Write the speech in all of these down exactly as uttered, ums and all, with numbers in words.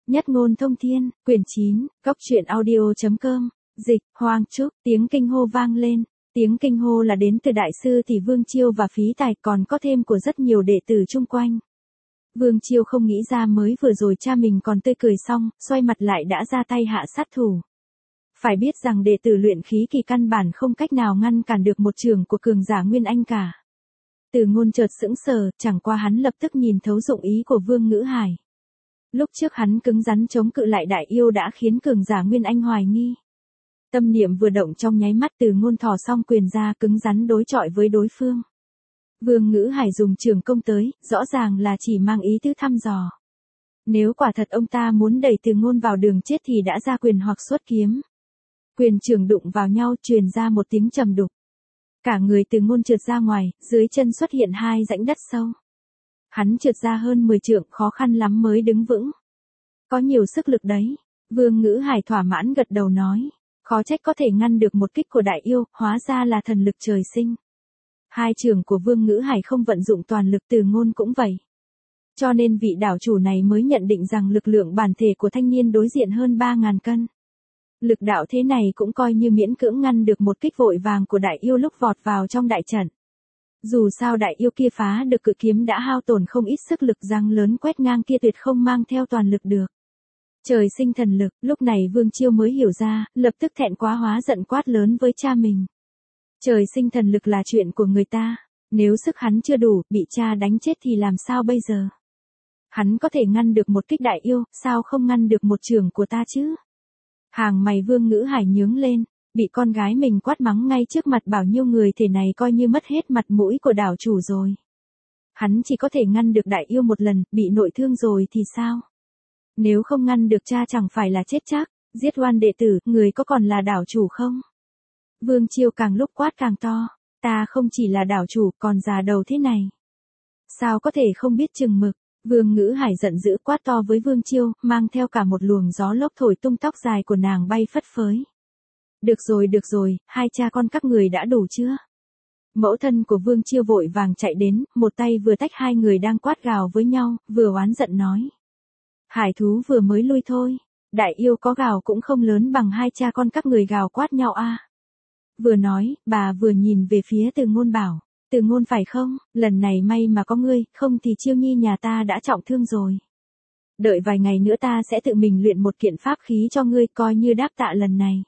Nhất ngôn thông thiên, quyển chín, góc truyện audio.com, dịch, Hoàng Trúc, tiếng kinh hô vang lên. Tiếng kinh hô là đến từ đại sư tỷ Vương Chiêu và Phí Tài, còn có thêm của rất nhiều đệ tử chung quanh. Vương Chiêu không nghĩ ra mới vừa rồi cha mình còn tươi cười xong, xoay mặt lại đã ra tay hạ sát thủ. Phải biết rằng đệ tử luyện khí kỳ căn bản không cách nào ngăn cản được một trường của cường giả Nguyên Anh cả. Từ Ngôn chợt sững sờ, chẳng qua hắn lập tức nhìn thấu dụng ý của Vương Ngữ Hải. Lúc trước hắn cứng rắn chống cự lại đại yêu đã khiến cường giả Nguyên Anh hoài nghi. Tâm niệm vừa động trong nháy mắt Từ Ngôn thò xong quyền ra cứng rắn đối chọi với đối phương. Vương Ngữ Hải dùng trường công tới, rõ ràng là chỉ mang ý tứ thăm dò. Nếu quả thật ông ta muốn đẩy Từ Ngôn vào đường chết thì đã ra quyền hoặc xuất kiếm. Quyền trường đụng vào nhau truyền ra một tiếng trầm đục. Cả người Từ Ngôn trượt ra ngoài, dưới chân xuất hiện hai rãnh đất sâu. Hắn trượt ra hơn mười trượng, khó khăn lắm mới đứng vững. Có nhiều sức lực đấy. Vương Ngữ Hải thỏa mãn gật đầu nói. Khó trách có thể ngăn được một kích của đại yêu, hóa ra là thần lực trời sinh. Hai trường của Vương Ngữ Hải không vận dụng toàn lực, Từ Ngôn cũng vậy. Cho nên vị đảo chủ này mới nhận định rằng lực lượng bản thể của thanh niên đối diện hơn ba ngàn cân. Lực đạo thế này cũng coi như miễn cưỡng ngăn được một kích vội vàng của đại yêu lúc vọt vào trong đại trận. Dù sao đại yêu kia phá được cự kiếm đã hao tổn không ít sức lực, răng lớn quét ngang kia tuyệt không mang theo toàn lực được. Trời sinh thần lực, lúc này Vương Chiêu mới hiểu ra, lập tức thẹn quá hóa giận quát lớn với cha mình. Trời sinh thần lực là chuyện của người ta, nếu sức hắn chưa đủ, bị cha đánh chết thì làm sao bây giờ? Hắn có thể ngăn được một kích đại yêu, sao không ngăn được một trường của ta chứ? Hàng mày Vương Ngữ Hải nhướng lên, bị con gái mình quát mắng ngay trước mặt bao nhiêu người thế này coi như mất hết mặt mũi của đảo chủ rồi. Hắn chỉ có thể ngăn được đại yêu một lần, bị nội thương rồi thì sao? Nếu không ngăn được cha chẳng phải là chết chắc, giết oan đệ tử, người có còn là đảo chủ không? Vương Chiêu càng lúc quát càng to, ta không chỉ là đảo chủ còn già đầu thế này. Sao có thể không biết chừng mực? Vương Ngữ Hải giận dữ quát to với Vương Chiêu, mang theo cả một luồng gió lốc thổi tung tóc dài của nàng bay phất phới. Được rồi được rồi, hai cha con các người đã đủ chưa? Mẫu thân của Vương Chiêu vội vàng chạy đến, một tay vừa tách hai người đang quát gào với nhau, vừa oán giận nói. Hải thú vừa mới lui thôi, đại yêu có gào cũng không lớn bằng hai cha con các người gào quát nhau a. À. Vừa nói, bà vừa nhìn về phía Từ Ngôn bảo. Từ Ngôn phải không, lần này may mà có ngươi, không thì Chiêu Nhi nhà ta đã trọng thương rồi. Đợi vài ngày nữa ta sẽ tự mình luyện một kiện pháp khí cho ngươi coi như đáp tạ lần này.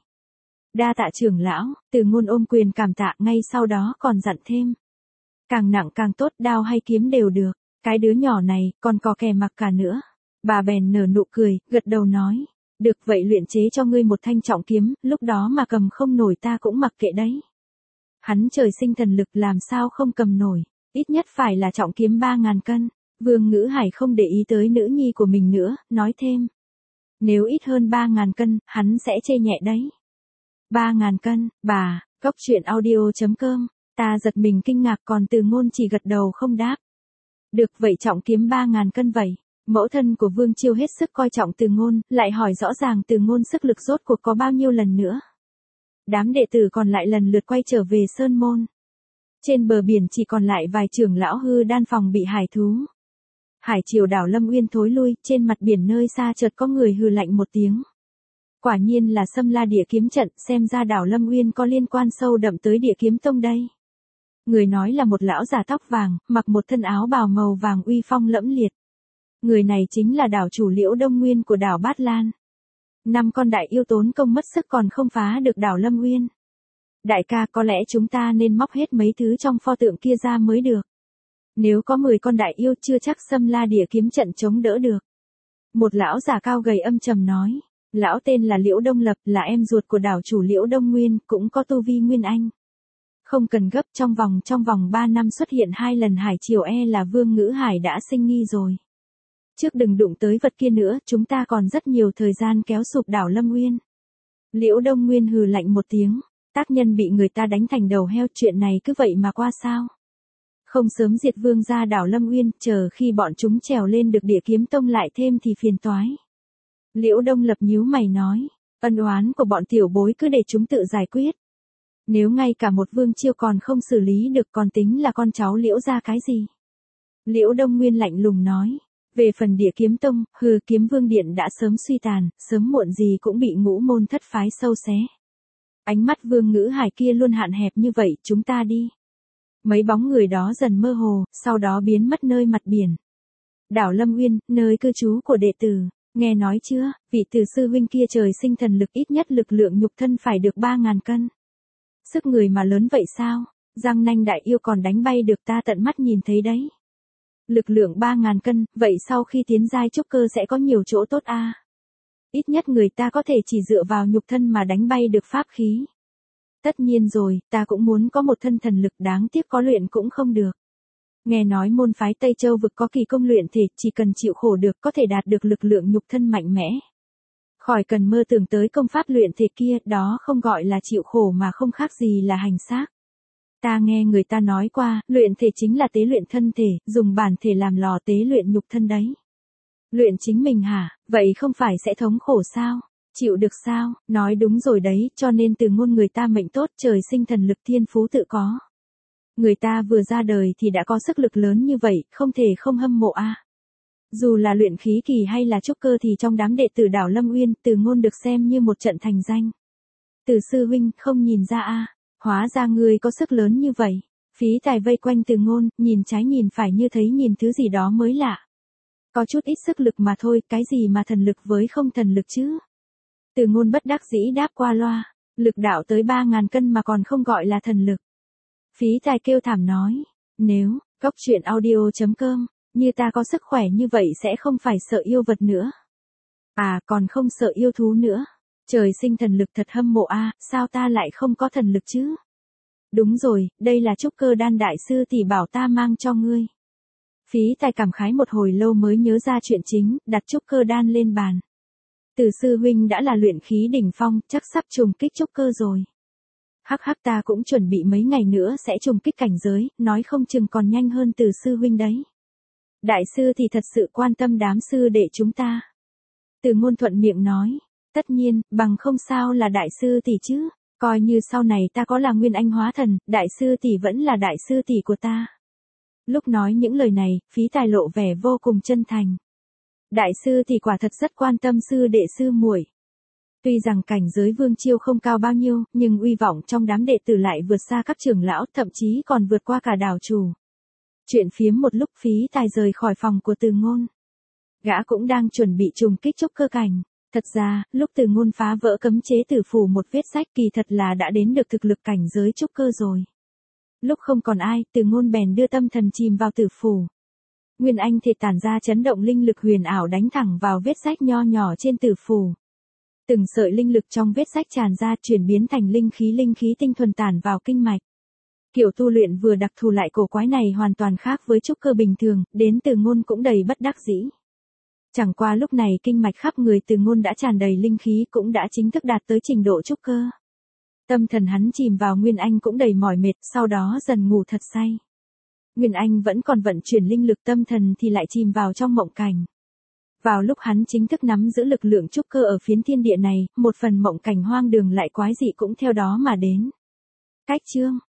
Đa tạ trưởng lão, Từ Ngôn ôm quyền cảm tạ ngay sau đó còn dặn thêm. Càng nặng càng tốt, đao hay kiếm đều được, cái đứa nhỏ này còn có kẻ mặc cả nữa. Bà bèn nở nụ cười, gật đầu nói. Được vậy luyện chế cho ngươi một thanh trọng kiếm, lúc đó mà cầm không nổi ta cũng mặc kệ đấy. Hắn trời sinh thần lực làm sao không cầm nổi, ít nhất phải là trọng kiếm ba ngàn cân. Vương Ngữ Hải không để ý tới nữ nhi của mình nữa, nói thêm. Nếu ít hơn ba ngàn cân, hắn sẽ chê nhẹ đấy. ba ngàn cân, bà, góc truyện audio.com, ta giật mình kinh ngạc còn Từ Ngôn chỉ gật đầu không đáp. Được vậy trọng kiếm ba ngàn cân vậy. Mẫu thân của Vương Chiêu hết sức coi trọng Từ Ngôn, lại hỏi rõ ràng Từ Ngôn sức lực rốt cuộc có bao nhiêu lần nữa. Đám đệ tử còn lại lần lượt quay trở về Sơn Môn. Trên bờ biển chỉ còn lại vài trưởng lão hư đan phòng bị hải thú. Hải triều đảo Lâm Uyên thối lui, trên mặt biển nơi xa chợt có người hừ lạnh một tiếng. Quả nhiên là Xâm La Địa Kiếm Trận, xem ra đảo Lâm Uyên có liên quan sâu đậm tới Địa Kiếm Tông đây. Người nói là một lão già tóc vàng, mặc một thân áo bào màu vàng uy phong lẫm liệt. Người này chính là đảo chủ Liễu Đông Nguyên của đảo Bát Lan. Năm con đại yêu tốn công mất sức còn không phá được đảo Lâm Uyên. Đại ca có lẽ chúng ta nên móc hết mấy thứ trong pho tượng kia ra mới được. Nếu có mười con đại yêu chưa chắc Xâm La Địa Kiếm Trận chống đỡ được. Một lão già cao gầy âm trầm nói. Lão tên là Liễu Đông Lập, là em ruột của đảo chủ Liễu Đông Nguyên, cũng có tu vi Nguyên Anh. Không cần gấp, trong vòng trong vòng ba năm xuất hiện hai lần hải triều e là Vương Ngữ Hải đã sinh nghi rồi. Trước đừng đụng tới vật kia nữa, chúng ta còn rất nhiều thời gian kéo sụp đảo Lâm Uyên. Liễu Đông Nguyên hừ lạnh một tiếng, tác nhân bị người ta đánh thành đầu heo, chuyện này cứ vậy mà qua sao? Không sớm diệt Vương ra đảo Lâm Uyên, chờ khi bọn chúng trèo lên được Địa Kiếm Tông lại thêm thì phiền toái. Liễu Đông Lập nhíu mày nói, ân oán của bọn tiểu bối cứ để chúng tự giải quyết. Nếu ngay cả một Vương Chiêu còn không xử lý được còn tính là con cháu Liễu ra cái gì? Liễu Đông Nguyên lạnh lùng nói. Về phần Địa Kiếm Tông, hừ, Kiếm Vương Điện đã sớm suy tàn, sớm muộn gì cũng bị ngũ môn thất phái sâu xé. Ánh mắt Vương Ngữ Hải kia luôn hạn hẹp như vậy, chúng ta đi. Mấy bóng người đó dần mơ hồ, sau đó biến mất nơi mặt biển. Đảo Lâm Uyên, nơi cư trú của đệ tử, nghe nói chưa, vị từ sư huynh kia trời sinh thần lực ít nhất lực lượng nhục thân phải được ba ngàn cân. Sức người mà lớn vậy sao, Giang Nanh đại yêu còn đánh bay được ta tận mắt nhìn thấy đấy. Lực lượng ba ngàn cân, vậy sau khi tiến giai trúc cơ sẽ có nhiều chỗ tốt a. À? Ít nhất người ta có thể chỉ dựa vào nhục thân mà đánh bay được pháp khí. Tất nhiên rồi, ta cũng muốn có một thân thần lực, đáng tiếc có luyện cũng không được. Nghe nói môn phái Tây Châu vực có kỳ công luyện thể, chỉ cần chịu khổ được có thể đạt được lực lượng nhục thân mạnh mẽ. Khỏi cần mơ tưởng tới công pháp luyện thể kia, đó không gọi là chịu khổ mà không khác gì là hành xác. Ta nghe người ta nói qua, luyện thể chính là tế luyện thân thể, dùng bản thể làm lò tế luyện nhục thân đấy. Luyện chính mình hả, vậy không phải sẽ thống khổ sao? Chịu được sao? Nói đúng rồi đấy, cho nên từ ngôn người ta mệnh tốt, trời sinh thần lực thiên phú tự có. Người ta vừa ra đời thì đã có sức lực lớn như vậy, không thể không hâm mộ a. À. Dù là luyện khí kỳ hay là trúc cơ thì trong đám đệ tử đảo Lâm Uyên, từ ngôn được xem như một trận thành danh. Từ sư huynh, không nhìn ra a, à. Hóa ra ngươi có sức lớn như vậy. Phí Tài vây quanh từ ngôn, nhìn trái nhìn phải như thấy nhìn thứ gì đó mới lạ. Có chút ít sức lực mà thôi, cái gì mà thần lực với không thần lực chứ? Từ ngôn bất đắc dĩ đáp qua loa, lực đạo tới ba ngàn cân mà còn không gọi là thần lực. Phí Tài kêu thảm nói, nếu, góc truyện audio chấm com, như ta có sức khỏe như vậy sẽ không phải sợ yêu vật nữa. À, còn không sợ yêu thú nữa. Trời sinh thần lực thật hâm mộ a, à, sao ta lại không có thần lực chứ? Đúng rồi, đây là trúc cơ đan đại sư tỷ bảo ta mang cho ngươi. Phí Tài cảm khái một hồi lâu mới nhớ ra chuyện chính, đặt trúc cơ đan lên bàn. Từ sư huynh đã là luyện khí đỉnh phong, chắc sắp trùng kích trúc cơ rồi. Hắc hắc, ta cũng chuẩn bị mấy ngày nữa sẽ trùng kích cảnh giới, nói không chừng còn nhanh hơn từ sư huynh đấy. Đại sư thì thật sự quan tâm đám sư đệ chúng ta. Từ ngôn thuận miệng nói, tất nhiên, bằng không sao là đại sư tỷ chứ, coi như sau này ta có là nguyên anh hóa thần, đại sư tỷ vẫn là đại sư tỷ của ta. Lúc nói những lời này, Phí Tài lộ vẻ vô cùng chân thành. Đại sư tỷ quả thật rất quan tâm sư đệ sư muội. Tuy rằng cảnh giới Vương Chiêu không cao bao nhiêu, nhưng uy vọng trong đám đệ tử lại vượt xa các trưởng lão, thậm chí còn vượt qua cả đảo chủ. Chuyện phiếm một lúc, Phí Tài rời khỏi phòng của Từ ngôn. Gã cũng đang chuẩn bị trùng kích trúc cơ cảnh. Thật ra, lúc Từ ngôn phá vỡ cấm chế tử phủ một vết sách kỳ thật là đã đến được thực lực cảnh giới trúc cơ rồi. Lúc không còn ai, Từ ngôn bèn đưa tâm thần chìm vào tử phủ. Nguyên anh thể tản ra chấn động linh lực huyền ảo đánh thẳng vào vết sách nho nhỏ trên tử phủ. Từng sợi linh lực trong vết sách tràn ra chuyển biến thành linh khí linh khí tinh thuần tản vào kinh mạch. Kiểu tu luyện vừa đặc thù lại cổ quái này hoàn toàn khác với trúc cơ bình thường, đến Từ ngôn cũng đầy bất đắc dĩ. Chẳng qua lúc này kinh mạch khắp người Từ ngôn đã tràn đầy linh khí cũng đã chính thức đạt tới trình độ trúc cơ. Tâm thần hắn chìm vào Nguyên Anh cũng đầy mỏi mệt, sau đó dần ngủ thật say. Nguyên Anh vẫn còn vận chuyển linh lực, tâm thần thì lại chìm vào trong mộng cảnh. Vào lúc hắn chính thức nắm giữ lực lượng trúc cơ ở phiến thiên địa này, một phần mộng cảnh hoang đường lại quái dị cũng theo đó mà đến. Cách chương